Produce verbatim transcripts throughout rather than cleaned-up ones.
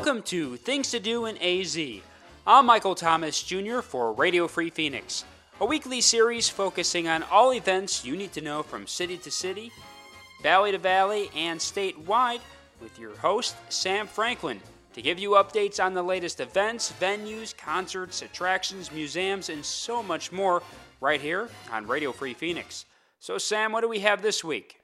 Welcome to Things to Do in A Z. I'm Michael Thomas Junior for Radio Free Phoenix, a weekly series focusing on all events you need to know from city to city, valley to valley, and statewide, with your host, Sam Franklin, to give you updates on the latest events, venues, concerts, attractions, museums, and so much more right here on Radio Free Phoenix. So, Sam, what do we have this week?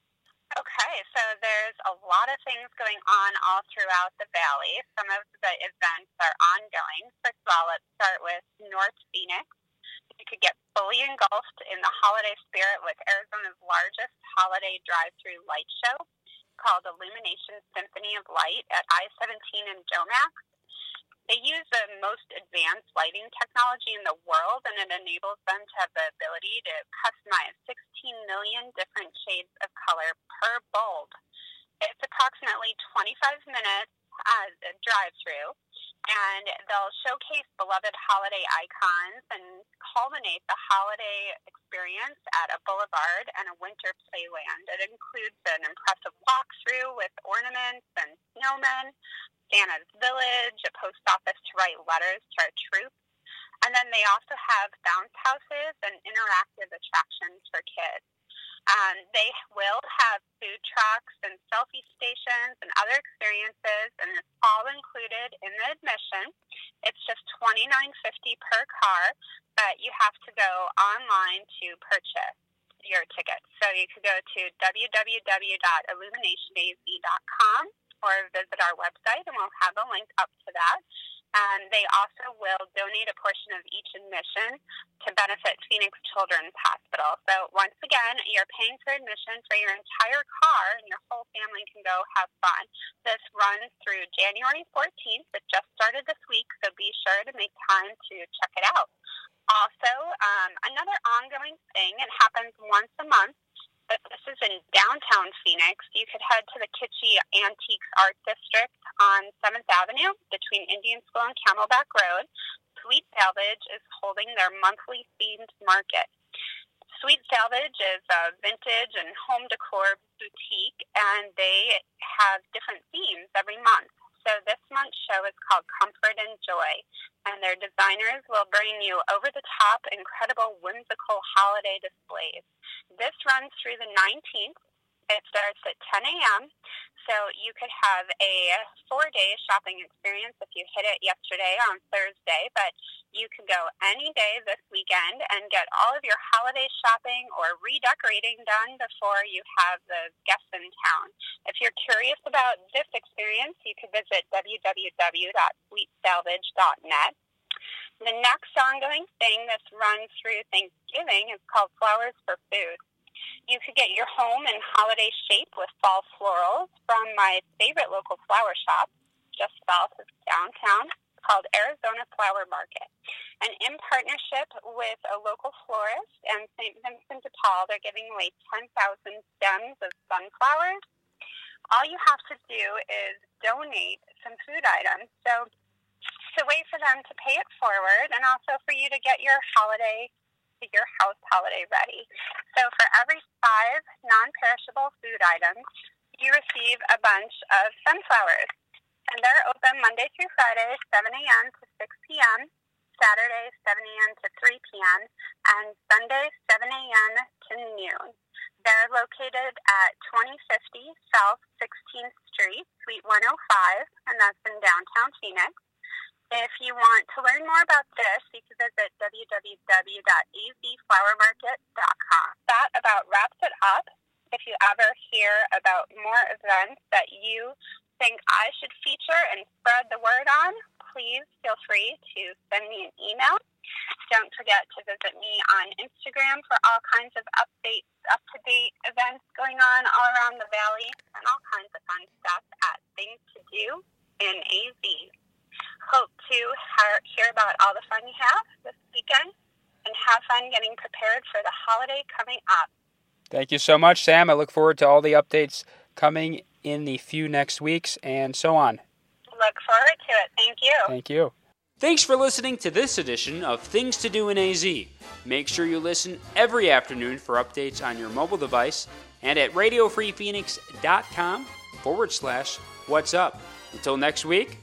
Okay, so there's a lot of things going on all throughout the valley. Some of the events are ongoing. First of all, let's start with North Phoenix. You could get fully engulfed in the holiday spirit with Arizona's largest holiday drive-through light show called Illumination Symphony of Light at I seventeen in Domac. They use the most advanced lighting technology in the world, and it enables them to have the ability to customize sixteen million different shades of color per bulb. It's approximately twenty-five minutes uh, drive-through, and they'll showcase beloved holiday icons and culminate the holiday experience at a boulevard and a winter playland. It includes an impressive walkthrough with ornaments and snowmen, Santa's Village, a post office to write letters to our troops, and then they also have bounce houses and interactive attractions for kids. Um, they will have food trucks and selfie stations and other experiences, and it's all included in the admission. It's just twenty-nine fifty per car, but you have to go online to purchase your tickets. So you could go to w w w dot illumination a z dot com or visit our website, and we'll have a link up to that. And they also will donate a portion of each admission to benefit Phoenix Children's Hospital. So once again, you're paying for admission for your entire car, and your whole family can go have fun. This runs through January fourteenth. It just started this week, so be sure to make time to check it out. Also, um, another ongoing thing, it happens once a month, but this is in downtown Phoenix. You could head to the Kitschy Antiques Art District on seventh Avenue between Indian School and Camelback Road. Sweet Salvage is holding their monthly themed market. Sweet Salvage is a vintage and home decor boutique, and they have different themes every month. So this month's show is called Comfort and Joy, and their designers will bring you over-the-top, incredible, whimsical holiday displays. This runs through the nineteenth. It starts at ten a.m., so you could have a four-day shopping experience if you hit it yesterday on Thursday, but you can go any day this weekend and get all of your holiday shopping or redecorating done before you have the guests in town. If you're curious about this experience, you could visit w w w dot sweet salvage dot net. The next ongoing thing that runs through Thanksgiving is called Flowers for Food. You could get your home in holiday shape with fall florals from my favorite local flower shop, just south of downtown, called Arizona Flower Market. And in partnership with a local florist and Saint Vincent de Paul, they're giving away ten thousand stems of sunflowers. All you have to do is donate some food items. So it's a way for them to pay it forward and also for you to get your holiday your house holiday ready. So for every five non-perishable food items, you receive a bunch of sunflowers. And they're open Monday through Friday, seven a.m. to six p.m., Saturday, seven a.m. to three p.m., and Sunday, seven a.m. to noon. They're located at twenty fifty South sixteenth Street, Suite one oh five, and that's in downtown Phoenix. If you want to learn more about this, you can visit w w w dot a z flower market dot com. That about wraps it up. If you ever hear about more events that you think I should feature and spread the word on, please feel free to send me an email. Don't forget to visit me on Instagram for all kinds of updates, up-to-date events going on all around the valley, and all kinds of fun stuff at Things to Do in A Z. Hope to hear about all the fun you have this weekend and have fun getting prepared for the holiday coming up. Thank you so much, Sam. I look forward to all the updates coming in the few next weeks and so on. Look forward to it. Thank you. Thank you. Thanks for listening to this edition of Things to Do in A Z. Make sure you listen every afternoon for updates on your mobile device and at radio free phoenix dot com forward slash what's up. Until next week,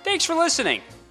Thanks for listening.